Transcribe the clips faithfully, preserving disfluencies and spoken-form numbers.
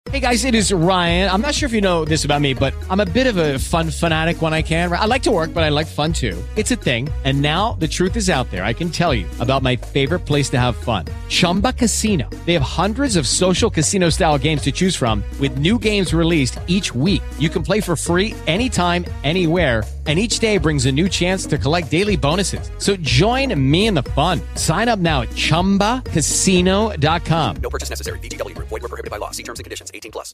Hey guys, it is Ryan. I'm not sure if you know this about me, but I'm a bit of a fun fanatic when I can. I like to work, but I like fun too. It's a thing. And now the truth is out there. I can tell you about my favorite place to have fun. Chumba Casino. They have hundreds of social casino style games to choose from with new games released each week. You can play for free anytime, anywhere. And each day brings a new chance to collect daily bonuses. So join me in the fun. Sign up now at chumba casino dot com. No purchase necessary. V G W. Void where prohibited by law. See terms and conditions. eighteen plus.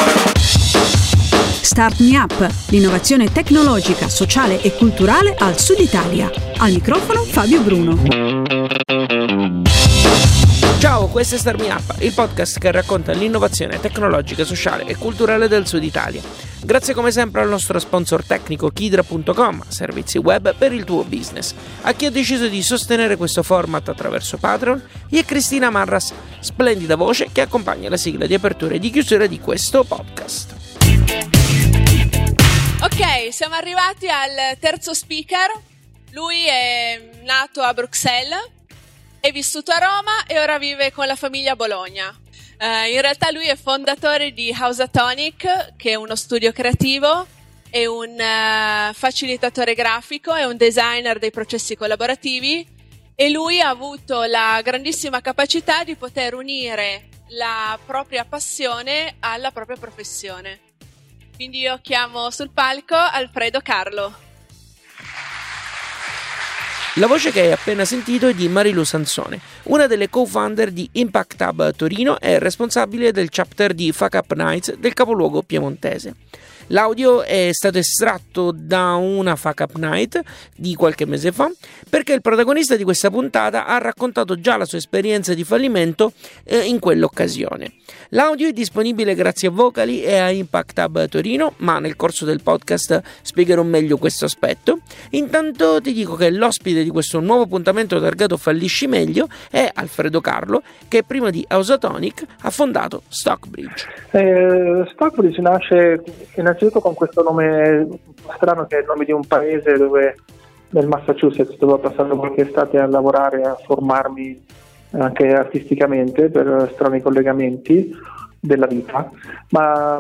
Start Me Up, l'innovazione tecnologica, sociale e culturale al Sud Italia. Al microfono Fabio Bruno. Ciao, questo è Start Me Up, il podcast che racconta l'innovazione tecnologica, sociale e culturale del Sud Italia. Grazie come sempre al nostro sponsor tecnico Kidra punto com, servizi web per il tuo business. A chi ha deciso di sostenere questo format attraverso Patreon e a Cristina Marras, splendida voce che accompagna la sigla di apertura e di chiusura di questo podcast. Ok, siamo arrivati al terzo speaker. Lui è nato a Bruxelles, è vissuto a Roma e ora vive con la famiglia a Bologna. Uh, in realtà lui è fondatore di Housatonic, che è uno studio creativo, è un uh, facilitatore grafico, è un designer dei processi collaborativi e lui ha avuto la grandissima capacità di poter unire la propria passione alla propria professione. Quindi io chiamo sul palco Alfredo Carlo. La voce che hai appena sentito è di Marilu Sansone, una delle co-founder di Impact Hub Torino e responsabile del chapter di Fuck Up Nights del capoluogo piemontese. L'audio è stato estratto da una Fuck Up Night di qualche mese fa perché il protagonista di questa puntata ha raccontato già la sua esperienza di fallimento eh, in quell'occasione. L'audio è disponibile grazie a Vocali e a Impact Hub Torino, ma nel corso del podcast spiegherò meglio questo aspetto. Intanto ti dico che l'ospite di questo nuovo appuntamento targato Fallisci Meglio è Alfredo Carlo, che prima di Housatonic ha fondato Stockbridge. Eh, Stockbridge nasce innanzitutto con questo nome strano che è il nome di un paese dove nel Massachusetts dove ho passato qualche estate a lavorare, a formarmi anche artisticamente per strani collegamenti della vita, ma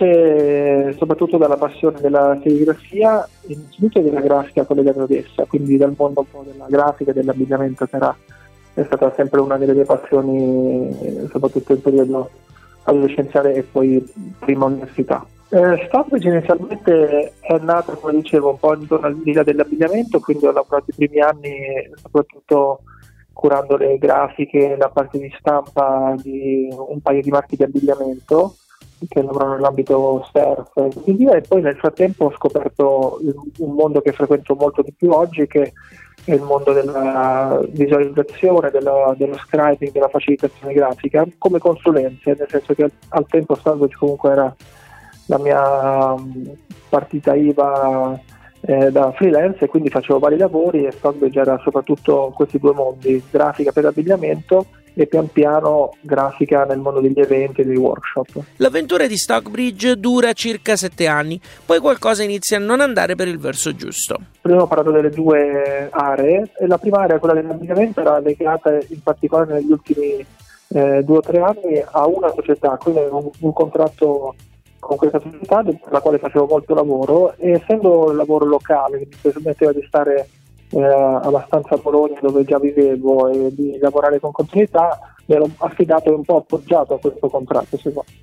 nasce soprattutto dalla passione della serigrafia e innanzitutto della grafica collegata ad essa, quindi dal mondo un po' della grafica e dell'abbigliamento che era, è stata sempre una delle mie passioni, soprattutto in periodo adolescenziale e poi prima università. Eh, Stockbridge inizialmente è nato, come dicevo, un po' intorno all'idea dell'abbigliamento, quindi ho lavorato i primi anni soprattutto curando le grafiche, la parte di stampa di un paio di marchi di abbigliamento che lavorano nell'ambito surf e così via, e poi nel frattempo ho scoperto un mondo che frequento molto di più oggi, che è il mondo della visualizzazione, della, dello scribing, della facilitazione grafica come consulenza, nel senso che al, al tempo Stockbridge comunque era la mia partita I V A eh, da freelance e quindi facevo vari lavori e Stockbridge era soprattutto questi due mondi, grafica per abbigliamento e pian piano grafica nel mondo degli eventi e dei workshop. L'avventura di Stockbridge dura circa sette anni, poi qualcosa inizia a non andare per il verso giusto. Prima ho parlato delle due aree e la prima area, quella dell'abbigliamento, era legata in particolare negli ultimi eh, due o tre anni a una società, quindi un, un contratto con questa società per la quale facevo molto lavoro e essendo un lavoro locale che mi permetteva di stare eh, abbastanza a Bologna dove già vivevo e di lavorare con continuità, mi ero affidato e un po' appoggiato a questo contratto.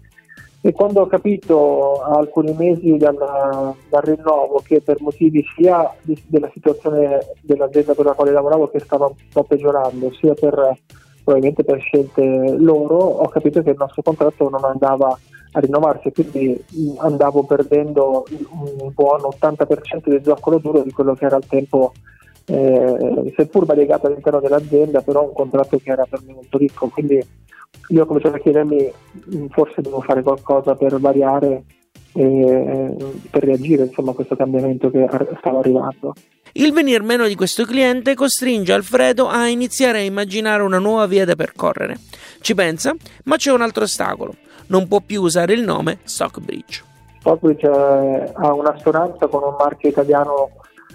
E quando ho capito a alcuni mesi dal, dal rinnovo che per motivi sia di, della situazione dell'azienda per la quale lavoravo che stava un po' peggiorando, sia per probabilmente per scelte loro, ho capito che il nostro contratto non andava a rinnovarsi, quindi andavo perdendo un buon ottanta per cento del zoccolo duro di quello che era al tempo, eh, seppur variegato all'interno dell'azienda, però un contratto che era per me molto ricco. Quindi io ho cominciato a chiedermi forse devo fare qualcosa per variare e per reagire insomma a questo cambiamento che stava arrivando. Il venir meno di questo cliente costringe Alfredo a iniziare a immaginare una nuova via da percorrere. Ci pensa, ma c'è un altro ostacolo: non può più usare il nome Stockbridge. Stockbridge eh, ha un'assonanza con un marchio italiano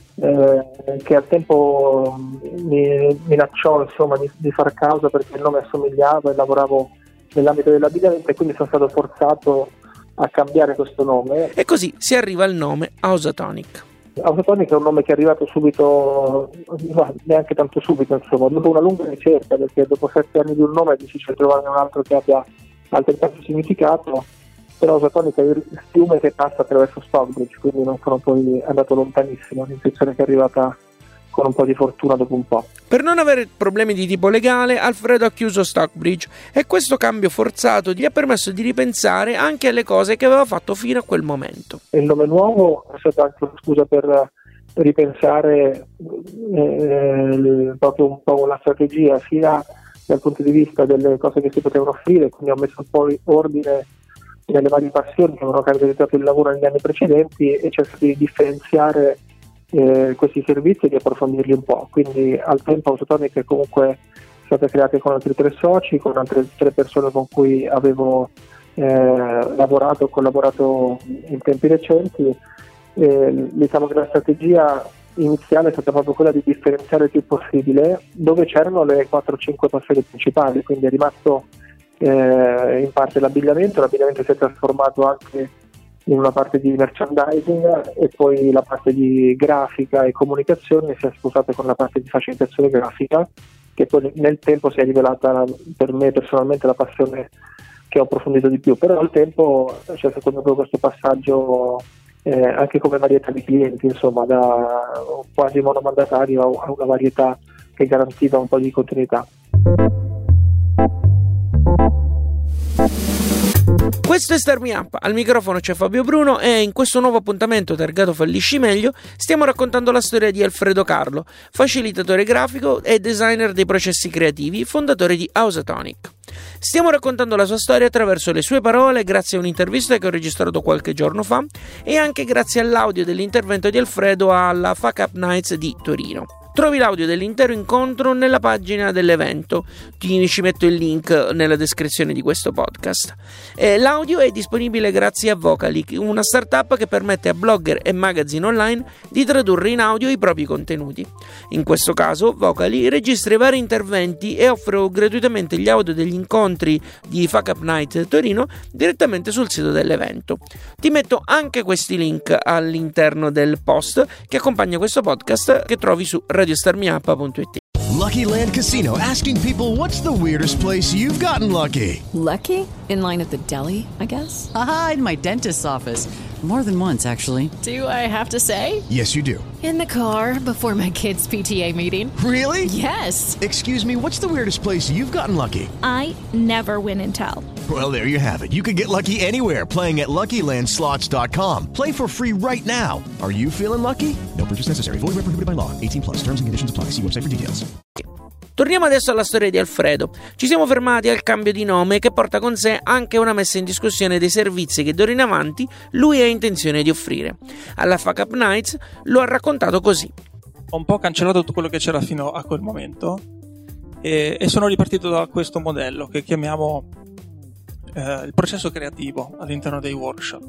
eh, che al tempo mi minacciò insomma di, di far causa perché il nome assomigliava e lavoravo nell'ambito dell'abbigliamento e quindi sono stato forzato a cambiare questo nome. E così si arriva al nome Ausatonic. Ausatonic è un nome che è arrivato subito, no, neanche tanto subito, insomma, dopo una lunga ricerca, perché dopo sette anni di un nome è difficile trovare un altro che abbia altrettanto significato, però Ausatonic è il fiume che passa attraverso Stockbridge, quindi non sono poi andato lontanissimo, un'intuizione che è arrivata con un po' di fortuna dopo un po'. Per non avere problemi di tipo legale, Alfredo ha chiuso Stockbridge e questo cambio forzato gli ha permesso di ripensare anche alle cose che aveva fatto fino a quel momento. Il nome nuovo è stata anche una scusa per ripensare eh, proprio un po' la strategia, sia dal punto di vista delle cose che si potevano offrire, quindi ho messo un po' ordine nelle varie passioni che avevano caratterizzato il lavoro negli anni precedenti e cercato di differenziare Eh, questi servizi e di approfondirli un po'. Quindi al tempo Ausatonic è comunque stata creata con altri tre soci, con altre tre persone con cui avevo eh, lavorato, collaborato in tempi recenti. Eh, diciamo che la strategia iniziale è stata proprio quella di differenziare il più possibile dove c'erano le quattro cinque passioni principali, quindi è rimasto eh, in parte l'abbigliamento, l'abbigliamento si è trasformato anche in una parte di merchandising e poi la parte di grafica e comunicazione si è sposata con la parte di facilitazione grafica, che poi nel tempo si è rivelata per me personalmente la passione che ho approfondito di più, però al tempo c'è stato proprio questo passaggio eh, anche come varietà di clienti, insomma, da quasi monomandatario a una varietà che garantiva un po' di continuità. Questo è Start Me Up, al microfono c'è Fabio Bruno e in questo nuovo appuntamento targato Fallisci Meglio stiamo raccontando la storia di Alfredo Carlo, facilitatore grafico e designer dei processi creativi, fondatore di Ausatonic. Stiamo raccontando la sua storia attraverso le sue parole, grazie a un'intervista che ho registrato qualche giorno fa e anche grazie all'audio dell'intervento di Alfredo alla Fuck Up Nights di Torino. Trovi l'audio dell'intero incontro nella pagina dell'evento, ti ci metto il link nella descrizione di questo podcast. E l'audio è disponibile grazie a Vocally, una startup che permette a blogger e magazine online di tradurre in audio i propri contenuti. In questo caso Vocally registra i vari interventi e offre gratuitamente gli audio degli incontri di Fuck Up Night Torino direttamente sul sito dell'evento. Ti metto anche questi link all'interno del post che accompagna questo podcast che trovi su radio star me up punto it. Lucky Land Casino, asking people, what's the weirdest place you've gotten lucky? Lucky? In line at the deli, I guess? Aha, in my dentist's office. More than once, actually. Do I have to say? Yes, you do. In the car before my kids' P T A meeting. Really? Yes. Excuse me, what's the weirdest place you've gotten lucky? I never win and tell. Well, there you have it. You can get lucky anywhere, playing at lucky land slots dot com. Play for free right now. Are you feeling lucky? No purchase necessary. Void where prohibited by law. eighteen plus. Terms and conditions apply. See website for details. Torniamo adesso alla storia di Alfredo. Ci siamo fermati al cambio di nome che porta con sé anche una messa in discussione dei servizi che d'ora in avanti lui ha intenzione di offrire. Alla Fuck Up Nights lo ha raccontato così. Ho un po' cancellato tutto quello che c'era fino a quel momento e, e sono ripartito da questo modello che chiamiamo eh, il processo creativo all'interno dei workshop.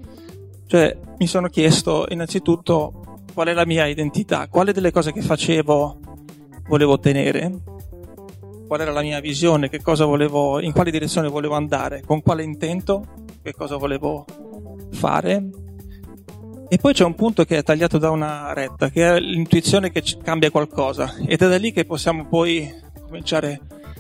Cioè mi sono chiesto innanzitutto qual è la mia identità, quale delle cose che facevo volevo ottenere, qual era la mia visione, che cosa volevo, in quale direzione volevo andare, con quale intento, che cosa volevo fare. E poi c'è un punto che è tagliato da una retta, che è l'intuizione che cambia qualcosa, ed è da lì che possiamo poi cominciare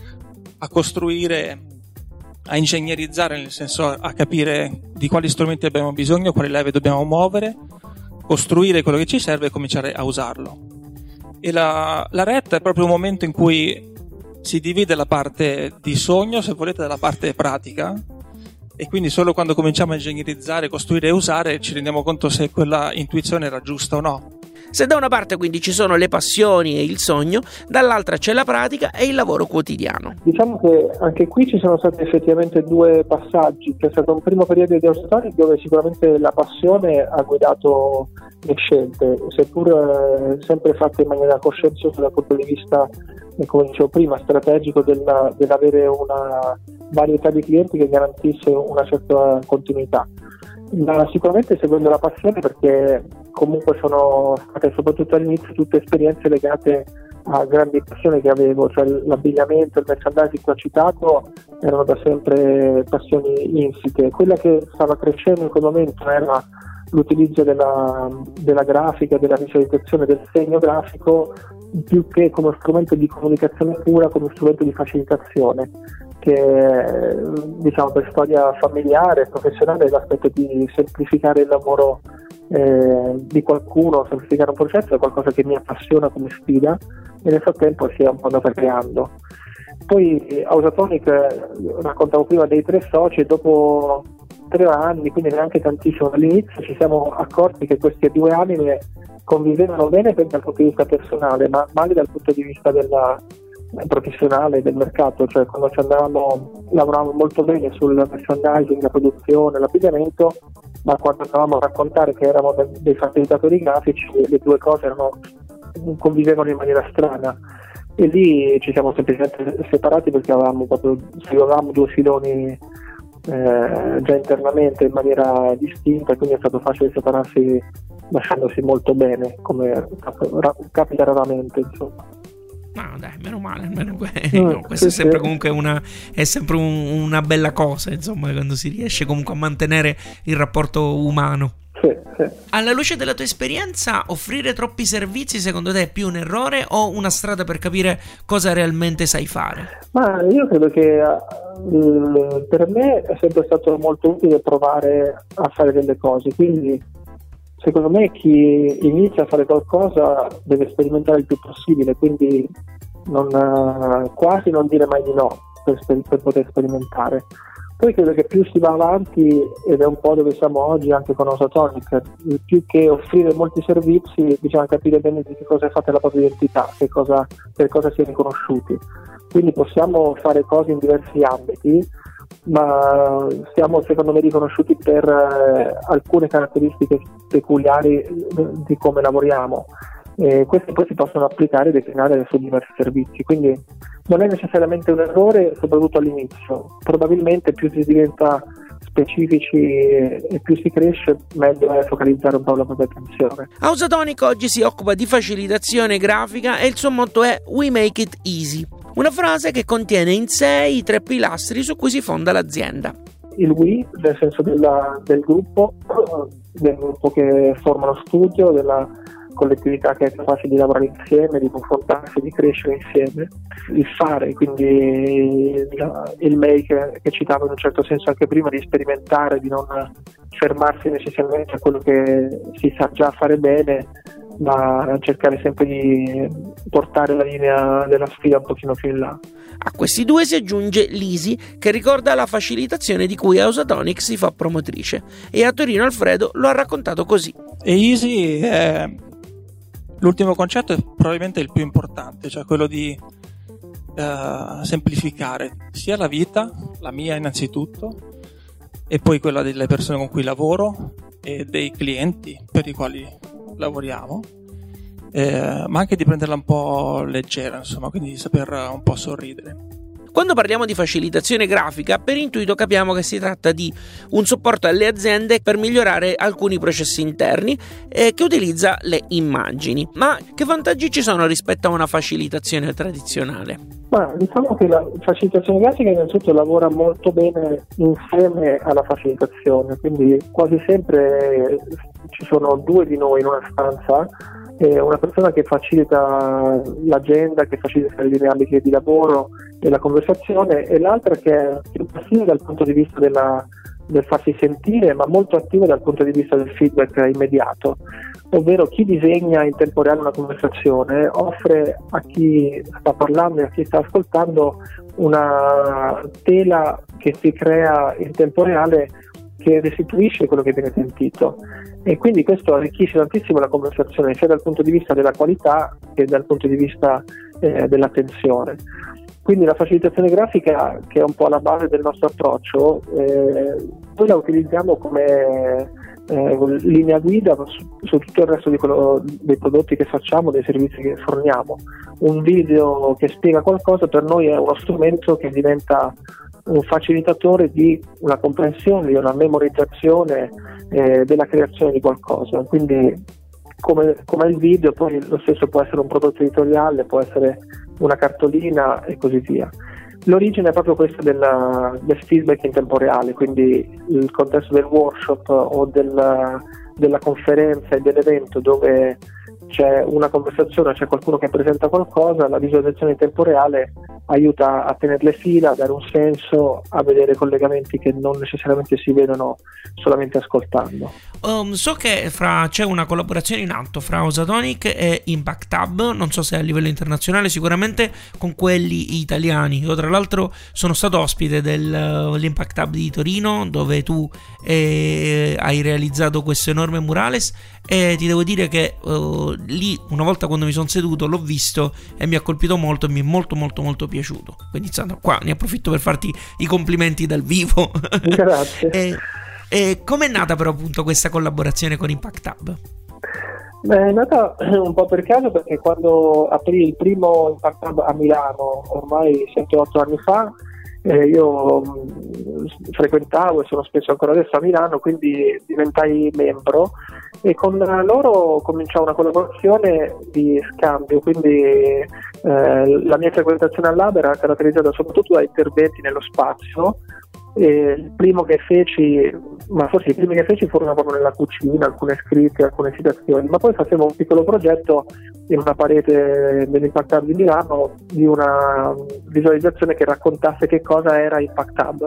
a costruire, a ingegnerizzare, nel senso a capire di quali strumenti abbiamo bisogno, quali leve dobbiamo muovere, costruire quello che ci serve e cominciare a usarlo. E la, la retta è proprio un momento in cui si divide la parte di sogno, se volete, dalla parte pratica, e quindi solo quando cominciamo a ingegnerizzare, costruire e usare ci rendiamo conto se quella intuizione era giusta o no. Se da una parte quindi ci sono le passioni e il sogno, dall'altra c'è la pratica e il lavoro quotidiano. Diciamo che anche qui ci sono stati effettivamente due passaggi. C'è stato un primo periodo di Ausatonic dove sicuramente la passione ha guidato le scelte, seppur eh, sempre fatte in maniera coscienziosa dal punto di vista, eh, come dicevo prima, strategico della, dell'avere una varietà di clienti che garantisse una certa continuità. Ma sicuramente seguendo la passione, perché comunque sono state soprattutto all'inizio tutte esperienze legate a grandi passioni che avevo, cioè l'abbigliamento, il merchandising che ho citato erano da sempre passioni insite. Quella che stava crescendo in quel momento era l'utilizzo della, della grafica, della visualizzazione, del segno grafico, più che come strumento di comunicazione pura, come strumento di facilitazione, che diciamo per storia familiare, professionale, è l'aspetto di semplificare il lavoro eh, di qualcuno, semplificare un processo è qualcosa che mi appassiona come sfida e nel frattempo si è un po' andata creando. Poi Ausatonic, raccontavo prima dei tre soci, e dopo tre anni, quindi neanche tantissimo all'inizio, ci siamo accorti che queste due anime convivevano bene dal punto di vista personale, ma male dal punto di vista della, professionale del mercato, cioè quando ci andavamo lavoravamo molto bene sul merchandising, la produzione, l'abbigliamento, ma quando andavamo a raccontare che eravamo dei facilitatori grafici le due cose erano, convivevano in maniera strana. E lì ci siamo semplicemente separati perché avevamo proprio, seguivamo due filoni eh, già internamente in maniera distinta, quindi è stato facile separarsi lasciandosi molto bene, come capita raramente, insomma. No, dai, meno male, almeno no, questo sì, è sempre sì. comunque una è sempre un, una bella cosa, insomma, quando si riesce comunque a mantenere il rapporto umano. Sì, sì. Alla luce della tua esperienza, offrire troppi servizi secondo te è più un errore o una strada per capire cosa realmente sai fare? Ma io credo che uh, per me è sempre stato molto utile provare a fare delle cose, quindi secondo me chi inizia a fare qualcosa deve sperimentare il più possibile, quindi non, uh, quasi non dire mai di no per, per poter sperimentare. Poi credo che più si va avanti, ed è un po' dove siamo oggi anche con Ausatonic, più che offrire molti servizi bisogna capire bene di che cosa è fatta la propria identità, che cosa, per cosa si è riconosciuti. Quindi possiamo fare cose in diversi ambiti, ma siamo secondo me riconosciuti per eh, alcune caratteristiche peculiari di come lavoriamo. E queste poi si possono applicare e declinare su diversi servizi, quindi non è necessariamente un errore, soprattutto all'inizio. Probabilmente più si diventa specifici e più si cresce, meglio è focalizzare un po' la propria attenzione. Ausatonic oggi si occupa di facilitazione grafica e il suo motto è "We make it easy", una frase che contiene in sé i tre pilastri su cui si fonda l'azienda. Il we, nel senso della, del gruppo, del gruppo che forma lo studio, della collettività che è capace di lavorare insieme, di confrontarsi, di crescere insieme. Il fare, quindi il make che citavo in un certo senso anche prima, di sperimentare, di non fermarsi necessariamente a quello che si sa già fare bene, ma cercare sempre di portare la linea della sfida un pochino più in là. A questi due si aggiunge l'Easy, che ricorda la facilitazione di cui Ausatonic si fa promotrice, e a Torino Alfredo lo ha raccontato così. E Easy è l'ultimo concetto, è probabilmente il più importante, cioè quello di uh, semplificare sia la vita, la mia innanzitutto, e poi quella delle persone con cui lavoro e dei clienti per i quali lavoriamo, eh, ma anche di prenderla un po' leggera, insomma, quindi di saper un po' sorridere. Quando parliamo di facilitazione grafica, per intuito capiamo che si tratta di un supporto alle aziende per migliorare alcuni processi interni eh, che utilizza le immagini. Ma che vantaggi ci sono rispetto a una facilitazione tradizionale? Ma diciamo che la facilitazione grafica innanzitutto lavora molto bene insieme alla facilitazione, quindi quasi sempre ci sono due di noi in una stanza, eh, una persona che facilita l'agenda, che facilita le dinamiche di lavoro e la conversazione, e l'altra che è più passiva dal punto di vista della, del farsi sentire, ma molto attiva dal punto di vista del feedback immediato, ovvero chi disegna in tempo reale una conversazione offre a chi sta parlando e a chi sta ascoltando una tela che si crea in tempo reale che restituisce quello che viene sentito, e quindi questo arricchisce tantissimo la conversazione sia dal punto di vista della qualità che dal punto di vista eh, dell'attenzione. Quindi la facilitazione grafica, che è un po' alla base del nostro approccio, eh, noi la utilizziamo come eh, linea guida su, su tutto il resto di quello, dei prodotti che facciamo, dei servizi che forniamo. Un video che spiega qualcosa per noi è uno strumento che diventa un facilitatore di una comprensione, di una memorizzazione eh, della creazione di qualcosa. Quindi come, come il video, poi lo stesso può essere un prodotto editoriale, può essere una cartolina e così via. L'origine è proprio questa della, del feedback in tempo reale, quindi il contesto del workshop o del, della conferenza e dell'evento dove c'è una conversazione, c'è qualcuno che presenta qualcosa, la visualizzazione in tempo reale aiuta a tenerle fila, a dare un senso, a vedere collegamenti che non necessariamente si vedono solamente ascoltando. Um, so che fra, c'è una collaborazione in atto fra Ausatonic e Impact Hub, non so se a livello internazionale, sicuramente con quelli italiani. Io tra l'altro sono stato ospite dell'Impact Hub di Torino, dove tu eh, hai realizzato questo enorme murales, e ti devo dire che uh, lì, una volta quando mi sono seduto, l'ho visto e mi ha colpito molto e mi è molto molto molto piaciuto. Quindi insomma, qua ne approfitto per farti i complimenti dal vivo. Grazie. e, e com'è nata però appunto questa collaborazione con Impact Hub? Beh, è nata un po' per caso, perché quando aprì il primo Impact Hub a Milano, ormai sette otto anni fa, eh, io mh, frequentavo e sono spesso ancora adesso a Milano, quindi diventai membro e con loro cominciò una collaborazione di scambio, quindi eh, la mia frequentazione al lab era caratterizzata soprattutto da interventi nello spazio. E il primo che feci, ma forse i primi che feci furono proprio nella cucina, alcune scritte, alcune citazioni, ma poi facevo un piccolo progetto in una parete dell'Impact Hub di Milano di una visualizzazione che raccontasse che cosa era Impact Hub.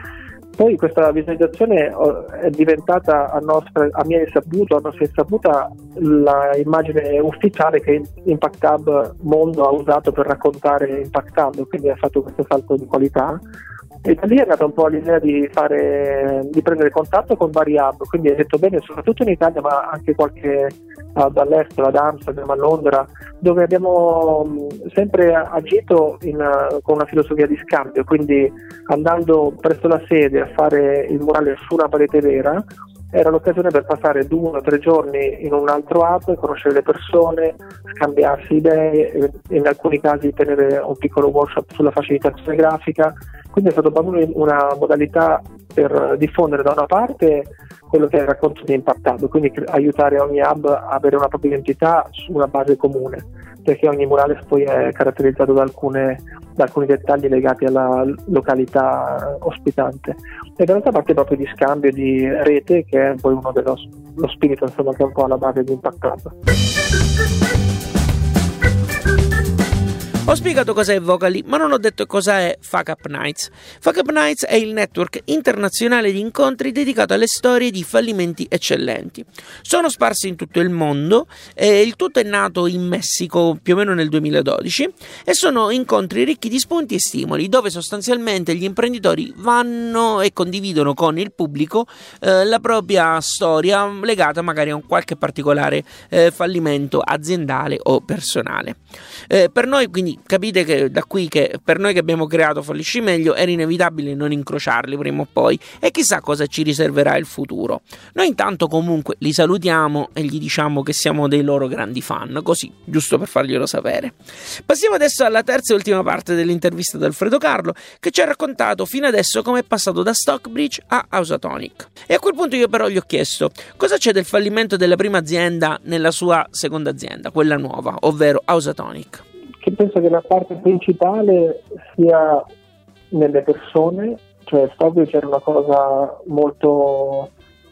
Poi questa visualizzazione è diventata a, nostra, a mia insaputa, a nostra insaputa, la immagine ufficiale che Impact Hub Mondo ha usato per raccontare Impact Hub, quindi ha fatto questo salto di qualità. E da lì è nata un po' l'idea di fare, di prendere contatto con vari hub, quindi hai detto bene, soprattutto in Italia, ma anche qualche hub all'estero, ad Amsterdam, a Londra, dove abbiamo sempre agito in, con una filosofia di scambio, quindi andando presso la sede a fare il murale su una parete vera, era l'occasione per passare due o tre giorni in un altro hub, conoscere le persone, scambiarsi idee, e in alcuni casi tenere un piccolo workshop sulla facilitazione grafica. Quindi è stata proprio una modalità per diffondere da una parte quello che è il racconto di Impact Hub, quindi aiutare ogni hub a avere una propria identità su una base comune, perché ogni murales poi è caratterizzato da, alcune, da alcuni dettagli legati alla località ospitante. E dall'altra parte proprio di scambio, di rete, che è poi uno dello lo spirito, insomma, che è un po' alla base di Impact Hub. Ho spiegato cosa è Vocally, ma non ho detto cosa è Fuck Up Nights. Fuck Up Nights è il network internazionale di incontri dedicato alle storie di fallimenti eccellenti. Sono sparsi in tutto il mondo, e il tutto è nato in Messico più o meno nel duemiladodici, e sono incontri ricchi di spunti e stimoli, dove sostanzialmente gli imprenditori vanno e condividono con il pubblico eh, la propria storia legata magari a un qualche particolare eh, fallimento aziendale o personale. Eh, per noi, quindi, capite che da qui che per noi che abbiamo creato Fallisci Meglio era inevitabile non incrociarli prima o poi, e chissà cosa ci riserverà il futuro. Noi intanto comunque li salutiamo e gli diciamo che siamo dei loro grandi fan, così, giusto per farglielo sapere. Passiamo adesso alla terza e ultima parte dell'intervista ad Alfredo Carlo, che ci ha raccontato fino adesso come è passato da Stockbridge a Ausatonic. E a quel punto io però gli ho chiesto cosa c'è del fallimento della prima azienda nella sua seconda azienda, quella nuova, ovvero Ausatonic. Che penso che la parte principale sia nelle persone, cioè Stockbridge era una cosa molto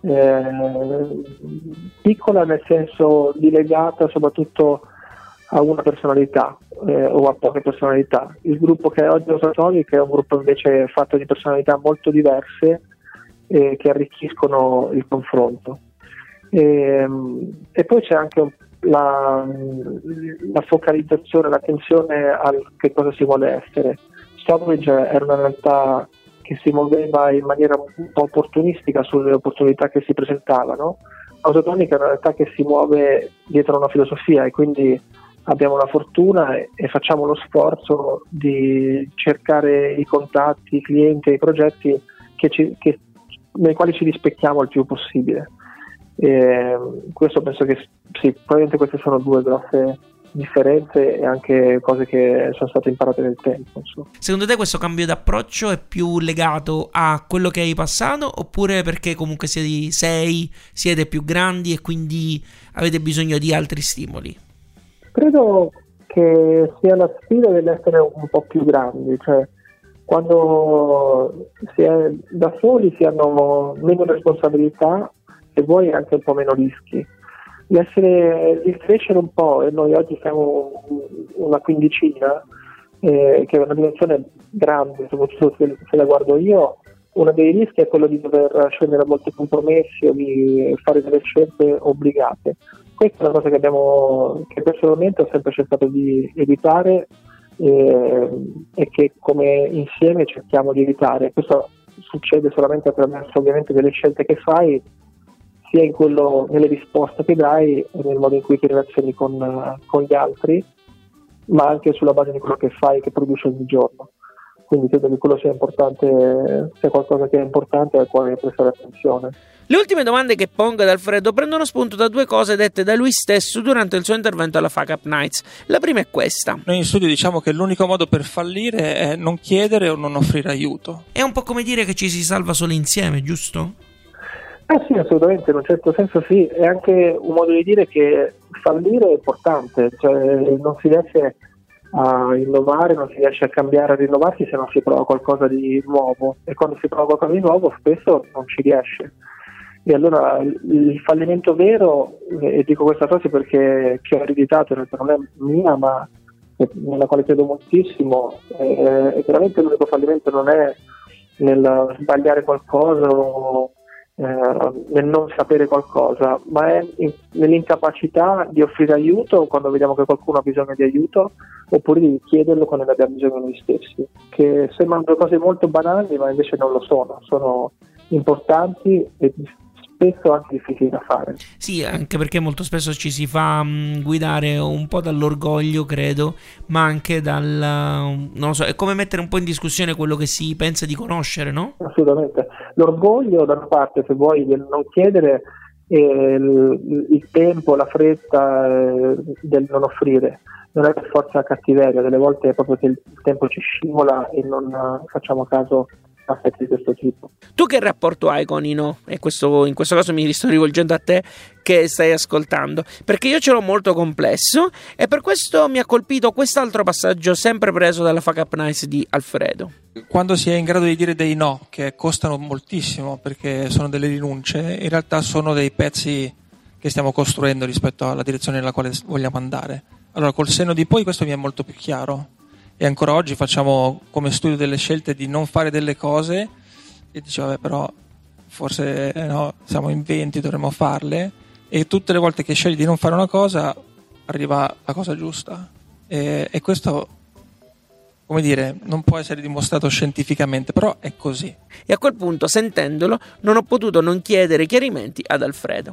eh, piccola, nel senso legata soprattutto a una personalità eh, o a poche personalità. Il gruppo che è oggi Ausatonic è un gruppo invece fatto di personalità molto diverse eh, che arricchiscono il confronto. E, e poi c'è anche un La, la focalizzazione, l'attenzione a che cosa si vuole essere. Stockbridge era una realtà che si muoveva in maniera un po' opportunistica sulle opportunità che si presentavano. Ausatonic è una realtà che si muove dietro una filosofia, e quindi abbiamo la fortuna e, e facciamo lo sforzo di cercare i contatti, i clienti e i progetti che ci, che, nei quali ci rispecchiamo il più possibile. E questo penso che sì, probabilmente queste sono due grosse differenze e anche cose che sono state imparate nel tempo, insomma. Secondo te questo cambio d'approccio è più legato a quello che hai passato, oppure perché comunque siete sei, siete più grandi e quindi avete bisogno di altri stimoli? Credo che sia la sfida dell'essere un po' più grandi, cioè quando si è da soli si hanno meno responsabilità e vuoi anche un po' meno rischi. L'essere, di crescere un po', e noi oggi siamo una quindicina, eh, che è una dimensione grande, soprattutto se, se la guardo io. Uno dei rischi è quello di dover scendere a molti compromessi o di fare delle scelte obbligate. Questa è una cosa che abbiamo, che personalmente ho sempre cercato di evitare e, e che come insieme cerchiamo di evitare. Questo succede solamente attraverso ovviamente delle scelte che fai, sia in quello, nelle risposte che dai e nel modo in cui ti relazioni con, con gli altri, ma anche sulla base di quello che fai, che produci ogni giorno. Quindi credo che quello sia importante, sia qualcosa che è importante al quale prestare attenzione. Le ultime domande che pongo ad Alfredo prendono spunto da due cose dette da lui stesso durante il suo intervento alla Fuck Up Nights. La prima è questa: noi in studio diciamo che l'unico modo per fallire è non chiedere o non offrire aiuto. È un po' come dire che ci si salva solo insieme, giusto? Eh sì, assolutamente, in un certo senso sì. È anche un modo di dire che fallire è importante, cioè non si riesce a innovare, non si riesce a cambiare, a rinnovarsi se non si prova qualcosa di nuovo, e quando si prova qualcosa di nuovo spesso non ci riesce. E allora il fallimento vero, e dico questa cosa perché che ho ereditato, in realtà non è mia ma nella quale credo moltissimo, è veramente l'unico fallimento non è nel sbagliare qualcosa o eh, nel non sapere qualcosa, ma è in, nell'incapacità di offrire aiuto quando vediamo che qualcuno ha bisogno di aiuto, oppure di chiederlo quando ne abbiamo bisogno noi stessi, che sembrano due cose molto banali ma invece non lo sono, sono importanti e spesso anche difficili da fare. Sì, anche perché molto spesso ci si fa mh, guidare un po' dall'orgoglio, credo, ma anche dal, non lo so, è come mettere un po' in discussione quello che si pensa di conoscere, no? Assolutamente. L'orgoglio da una parte, se vuoi, del non chiedere, e il, il tempo, la fretta eh, del non offrire. Non è per forza cattiveria, delle volte è proprio che il tempo ci scivola e non uh, facciamo caso a aspetti di questo tipo. Tu che rapporto hai con i no? E questo, in questo caso mi sto rivolgendo a te che stai ascoltando, perché io ce l'ho molto complesso e per questo mi ha colpito quest'altro passaggio sempre preso dalla Fuck Up Nights di Alfredo. Quando si è in grado di dire dei no, che costano moltissimo perché sono delle rinunce, in realtà sono dei pezzi che stiamo costruendo rispetto alla direzione nella quale vogliamo andare. Allora, col senno di poi questo mi è molto più chiaro, e ancora oggi facciamo come studio delle scelte di non fare delle cose e dici vabbè, però forse eh, no, siamo in venti, dovremmo farle, e tutte le volte che scegli di non fare una cosa arriva la cosa giusta, e, e questo, come dire, non può essere dimostrato scientificamente, però è così. E a quel punto, sentendolo, non ho potuto non chiedere chiarimenti ad Alfredo.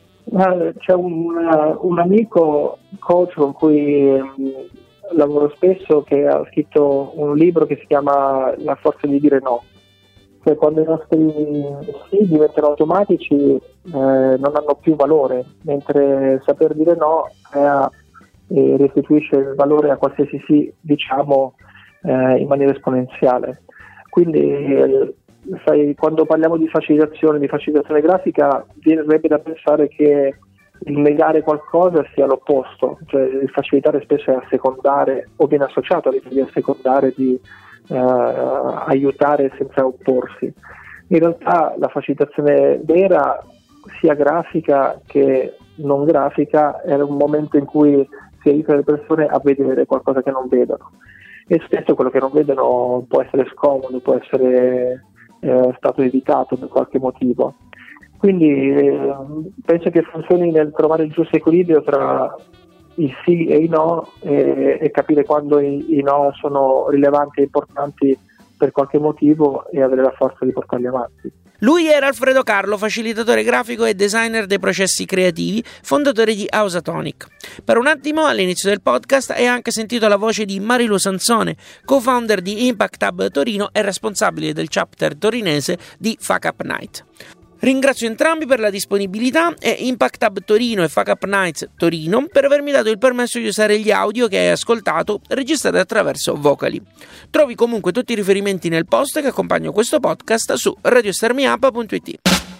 C'è un, un amico coach con cui mh, lavoro spesso, che ha scritto un libro che si chiama La forza di dire no. Cioè, quando i nostri sì diventano automatici eh, non hanno più valore, mentre saper dire no crea e restituisce il valore a qualsiasi sì diciamo eh, in maniera esponenziale. Quindi eh, sai, quando parliamo di facilitazione, di facilitazione grafica, verrebbe da pensare che il negare qualcosa sia l'opposto, cioè il facilitare spesso è assecondare, o viene associato all'idea di assecondare, di eh, aiutare senza opporsi. In realtà la facilitazione vera, sia grafica che non grafica, è un momento in cui si aiuta le persone a vedere qualcosa che non vedono, e spesso quello che non vedono può essere scomodo, può essere eh, stato evitato per qualche motivo. Quindi eh, penso che funzioni nel trovare il giusto equilibrio tra i sì e i no, e, e capire quando i, i no sono rilevanti e importanti per qualche motivo e avere la forza di portarli avanti. Lui era Alfredo Carlo, facilitatore grafico e designer dei processi creativi, fondatore di Ausatonic. Per un attimo, all'inizio del podcast, hai anche sentito la voce di Marilu Sansone, co-founder di Impact Hub Torino e responsabile del chapter torinese di Fuck Up Night. Ringrazio entrambi per la disponibilità e Impact Hub Torino e Fuck Up Nights Torino per avermi dato il permesso di usare gli audio che hai ascoltato registrati attraverso Vocali. Trovi comunque tutti i riferimenti nel post che accompagna questo podcast su radio star me up punto it.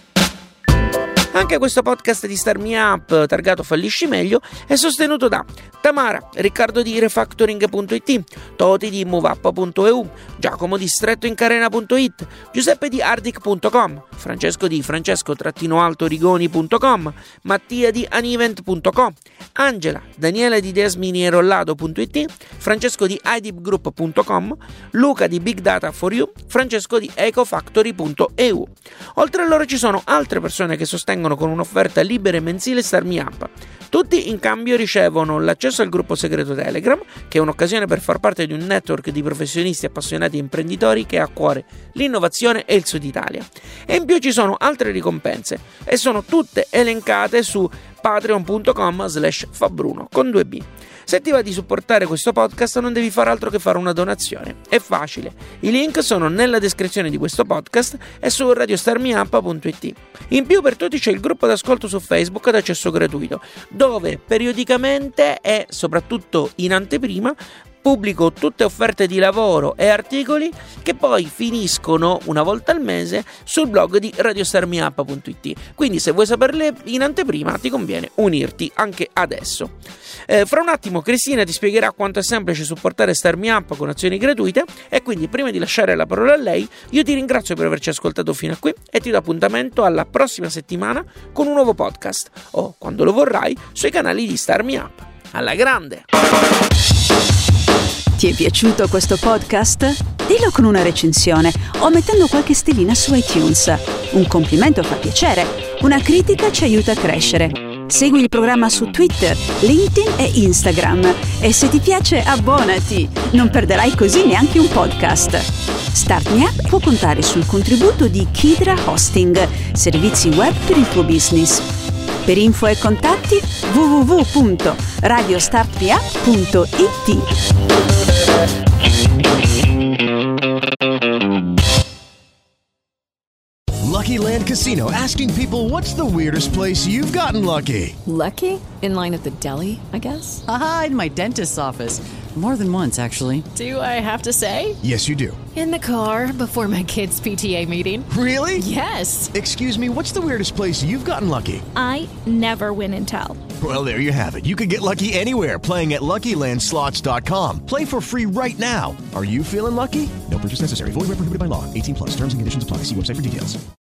Anche questo podcast di Start Me Up, targato Fallisci Meglio, è sostenuto da Tamara, Riccardo di refactoring punto it, Toti di moveup punto e u, Giacomo di strettoincarena punto it, Giuseppe di ardic punto com, Francesco di francesco-altorigoni punto com, Mattia di anivent punto com, Angela, Daniela di desminierollado punto it, Francesco di idipgroup punto com, Luca di big data for you, Francesco di ecofactory punto e u. Oltre a loro ci sono altre persone che sostengono con un'offerta libera e mensile Start Me Up. Tutti in cambio ricevono l'accesso al gruppo segreto Telegram, che è un'occasione per far parte di un network di professionisti appassionati e imprenditori che ha a cuore l'innovazione e il Sud Italia. E in più ci sono altre ricompense e sono tutte elencate su patreon punto com slash fabruno con due b. Se ti va di supportare questo podcast non devi fare altro che fare una donazione. È facile. I link sono nella descrizione di questo podcast e su radio star me up punto it. In più per tutti c'è il gruppo d'ascolto su Facebook ad accesso gratuito, dove periodicamente e soprattutto in anteprima pubblico tutte offerte di lavoro e articoli che poi finiscono una volta al mese sul blog di radio star me up punto it. Quindi se vuoi saperle in anteprima ti conviene unirti anche adesso. Eh, fra un attimo Cristina ti spiegherà quanto è semplice supportare Start Me Up con azioni gratuite e quindi prima di lasciare la parola a lei io ti ringrazio per averci ascoltato fino a qui e ti do appuntamento alla prossima settimana con un nuovo podcast o, quando lo vorrai, sui canali di Start Me Up. Alla grande! Ti è piaciuto questo podcast? Dillo con una recensione o mettendo qualche stellina su iTunes. Un complimento fa piacere, una critica ci aiuta a crescere. Segui il programma su Twitter, LinkedIn e Instagram e se ti piace abbonati, non perderai così neanche un podcast. Start Me Up può contare sul contributo di Kidra Hosting, servizi web per il tuo business. Per info e contatti w w w punto radio start me up punto it. Lucky Land Casino, asking people, what's the weirdest place you've gotten lucky? Lucky? In line at the deli, I guess? Aha, in my dentist's office. More than once, actually. Do I have to say? Yes, you do. In the car before my kids' P T A meeting. Really? Yes. Excuse me, what's the weirdest place you've gotten lucky? I never win and tell. Well, there you have it. You can get lucky anywhere, playing at lucky land slots dot com. Play for free right now. Are you feeling lucky? No purchase necessary. Void where prohibited by law. eighteen plus. Terms and conditions apply. See website for details.